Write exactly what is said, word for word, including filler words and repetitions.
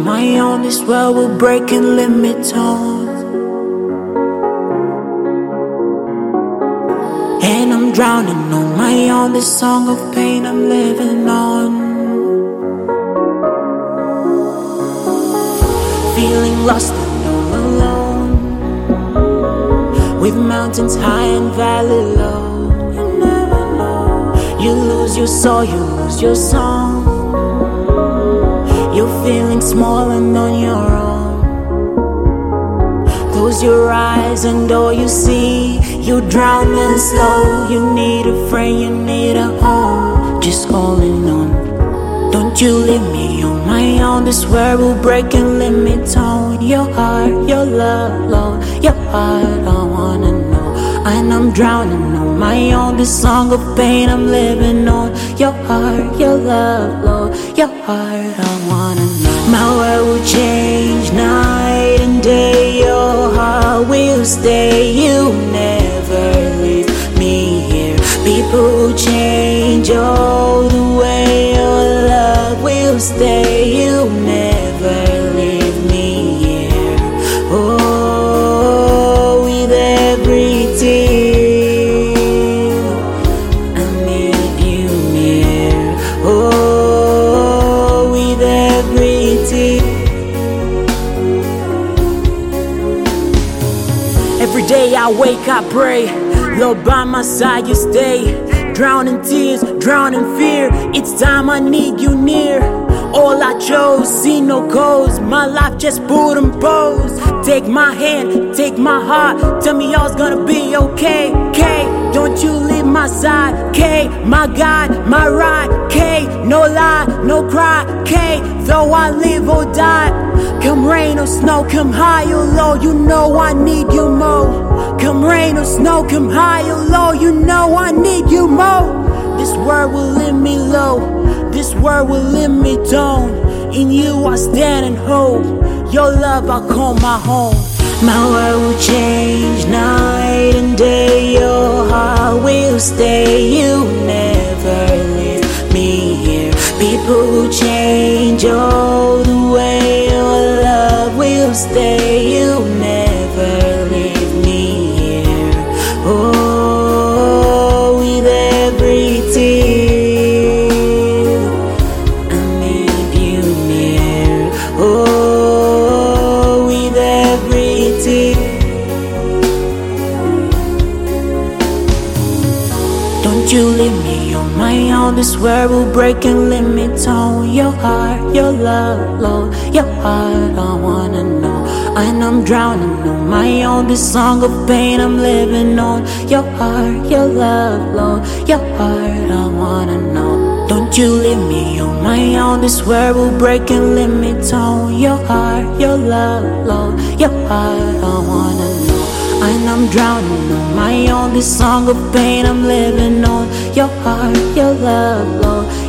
my own. This world will break and limit tones, and I'm drowning on my own. This song of pain I'm living on. Feeling lost and all alone, with mountains high and valley low. You never know. You lose your soul, you lose your song. You're feeling small and on your own. Close your eyes and all you see, you're drowning slow. You need a friend, you need a home. Just holding on. Don't you leave me on my own. This world will break and limit tone. Your heart, your love, Lord, your heart, I wanna know. And I'm drowning on my own. This song of pain I'm living on. Your heart, your love, Lord, your heart, I wanna know. My world will change night and day. Your heart will stay. You never leave me here. People will change all the way. Your love will stay. You never leave me here. Oh, with every tear I need you near. Oh, with every tear. Every day I wake, I pray, Lord, by my side you stay. Drowning tears, drowning fear. It's time I need you near. All I chose, see no goals. My life just put on pose. Take my hand, take my heart. Tell me all's gonna be okay. K, don't you leave my side. K, my God, my ride. K, no lie, no cry. K, though I live or die. Come rain or snow, come high or low, you know I need you more. Come rain or snow, come high or low, you know I need you more. This world will leave me low, this world will leave me down. In you I stand and hope, your love I call my home. My world will change night and day. Your heart will stay. You never leave me here. People will change all the way. Your love will stay. You never leave me here. Oh, with every tear I need you near. Oh, with every tear. Don't you leave me on my own. This world will break and limit tone. Your heart, your love, Lord, your heart, I wanna know. And I'm drowning on my own. This song of pain I'm living on. Your heart, your love, Lord, your heart, I wanna know. Don't you leave me on my own. This world will break and limit tone. Your heart, your love, Lord, your heart, I wanna know. And I'm drowning on my own. This song of pain I'm living on. Your heart, your love, Lord,